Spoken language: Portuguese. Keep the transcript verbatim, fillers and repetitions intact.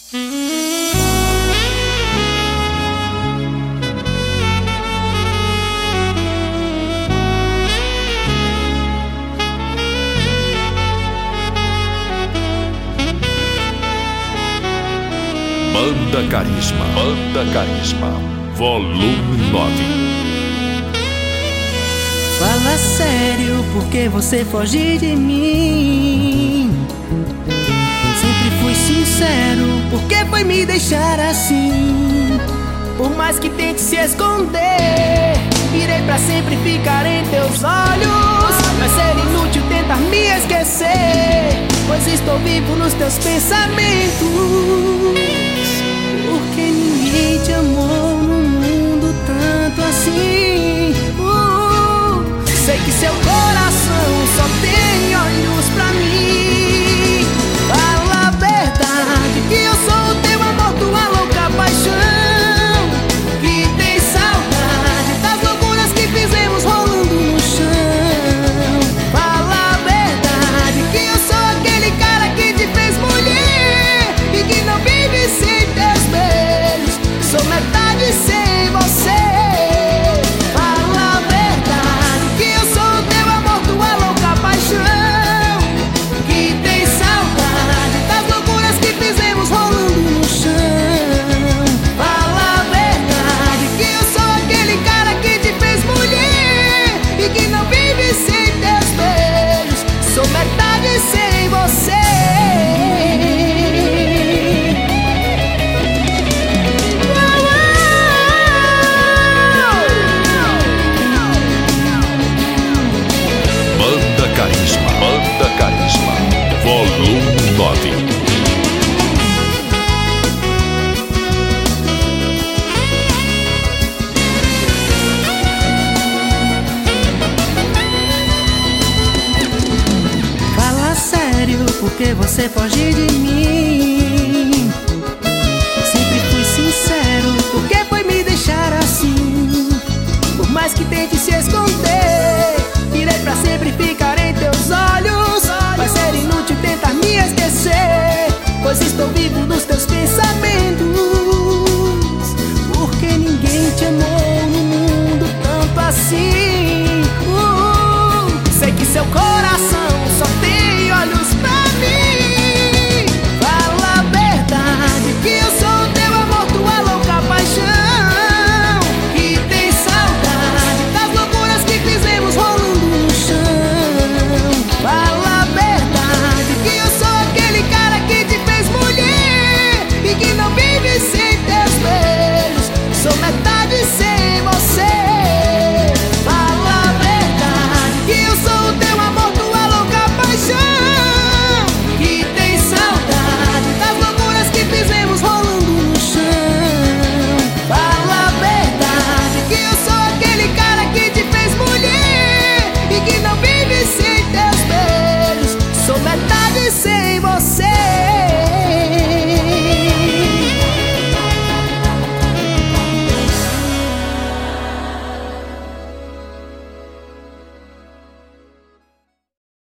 Banda Carisma, Banda Carisma, volume nove. Fala sério, porque você foge de mim? Sempre fui sincero, porque foi me deixar assim? Por mais que tente se esconder, irei pra sempre ficar em teus olhos. Vai ser inútil tentar me esquecer, pois estou vivo nos teus pensamentos. Porque ninguém te amou no mundo tanto assim. uh, Sei que seu coração só tem olhos pra mim. Fala a verdade, que eu sou o teu amor, tua louca paixão, que tem saudade das loucuras que fizemos rolando no chão. Fala a verdade, que eu sou aquele cara que te fez mulher e que não vive sem teus beijos. Sou metade sem você. Fala a verdade, que eu sou o teu amor, tua louca paixão, que tem saudade das loucuras que fizemos rolando no chão. Fala a verdade, que eu sou aquele cara que te fez mulher e que não vive sem teus beijos. Sou metade sem você. Banda Carisma, Banda Carisma, volume nove. Fala sério, porque você foge de mim?